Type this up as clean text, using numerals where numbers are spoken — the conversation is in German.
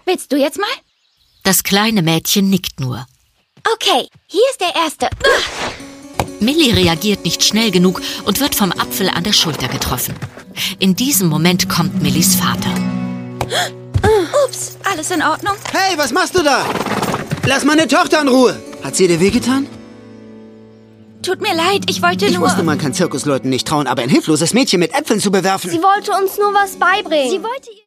Willst du jetzt mal? Das kleine Mädchen nickt nur. Okay, hier ist der erste. Millie reagiert nicht schnell genug und wird vom Apfel an der Schulter getroffen. In diesem Moment kommt Millies Vater. Ups, alles in Ordnung? Hey, was machst du da? Lass meine Tochter in Ruhe. Hat sie dir wehgetan? Tut mir leid, ich wollte Ich nur... wusste, man kann Zirkusleuten nicht trauen, aber ein hilfloses Mädchen mit Äpfeln zu bewerfen... Sie wollte uns nur was beibringen. Sie wollte...